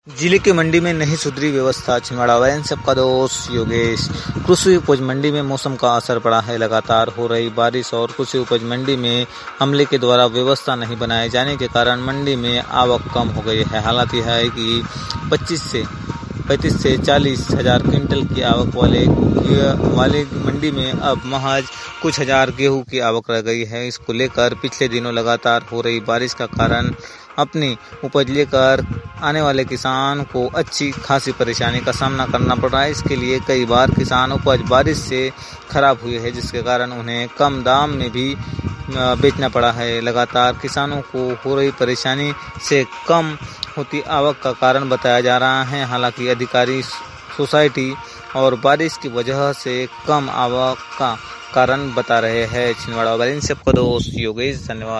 जिले की मंडी में नहीं सुधरी व्यवस्था। छिंदवाड़ा वैन सबका दोस्त योगेश। कृषि उपज मंडी में मौसम का असर पड़ा है। लगातार हो रही बारिश और कृषि उपज मंडी में अमले के द्वारा व्यवस्था नहीं बनाए जाने के कारण मंडी में आवक कम हो गई है। हालात यह है कि 35 से 40 हजार क्विंटल की आवक वाले मंडी में अब महज कुछ हजार गेहूं की आवक रह गई है। इसको लेकर पिछले दिनों लगातार हो रही बारिश का कारण अपनी उपज लेकर आने वाले किसान को अच्छी खासी परेशानी का सामना करना पड़ रहा है। इसके लिए कई बार किसान उपज बारिश से खराब हुई है, जिसके कारण उन्हें कम दाम में भी बेचना पड़ा है। लगातार किसानों को हो रही परेशानी से कम होती आवक का कारण बताया जा रहा है। हालांकि अधिकारी सोसाइटी और बारिश की वजह से कम आवक का कारण बता रहे हैं। छिंदवाड़ा वाले सबका दोस्त योगेश। धन्यवाद।